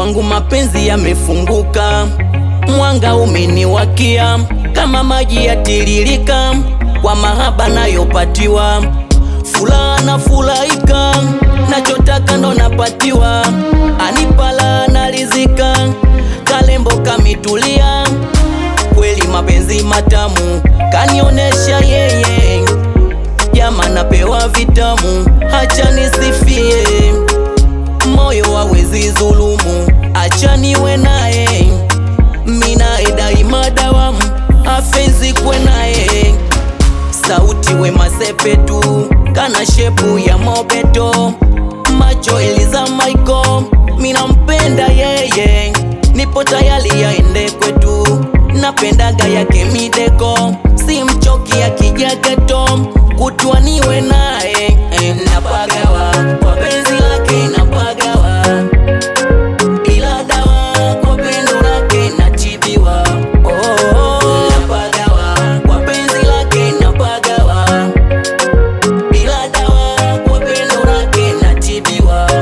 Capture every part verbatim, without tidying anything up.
kwangu mapenzi yamefunguka, mwanga umeniwakia kama maji yatiririka, kwa mahaba nayopatiwa furaha na furahika, nachotaka ndo napatiwa, anipala analizika, kalembo kamitulia, kweli mapenzi matamu kanionesha yeye, jama napewa vitamu, acha nisifie, moyo hawezi dhulumu, acha niwe naye, mina daima dawamu, afenzi kwe naye, sauti Wema Sepetu, kana shepu ya Mobeto, macho Eliza Michael, mina mpenda yeye, nipo tayari yaende kwetu, napendaga yake mideko, si mchoki ya kijageto, kutwa niwe naye, eh, napagawa kwa penzi lake, napagawa bila dawa, kwa pendo lake nachibiwa, oh, oh, napagawa kwa penzi lake, napagawa bila dawa, kwa pendo lake nachibiwa.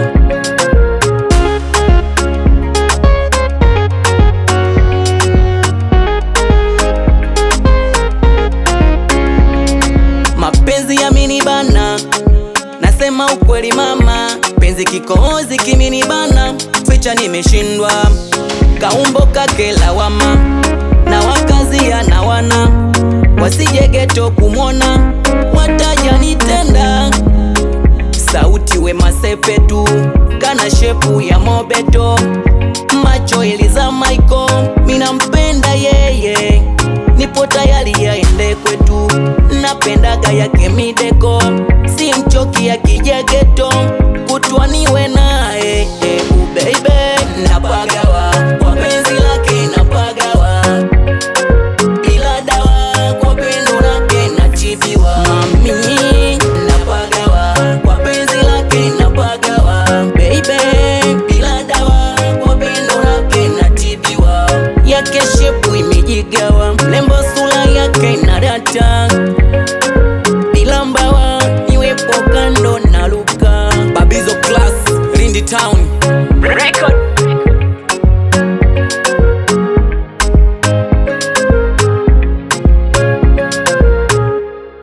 Mapenzi yamenibana, nasema ukweli mama, penzi kikohozi kimenibana, ficha nimeshindwa, kaumbo kake lawama, na wakazi na wana wasije geto kumwona, wataja nitenda, sauti Wema Sepetu, kana shepu ya Mobeto, macho Eliza Michael, mina mpenda yeye, nipo tayari yaende kwetu, napendaga yake mideko, si mchoki ya kijageto, kutwa niwe naye, eh, uh, baby, napagawa kwa penzi lake, napagawa bila dawa, kwa pendo lake nachibiwa, mami, napagawa kwa penzi lake, napagawa baby, bila dawa, kwa pendo lake nachibiwa, yake shepu imejigawa, lembo sura yake na data, bila mbawa niwepo kando na luka, Babizo Class, Rindi Town.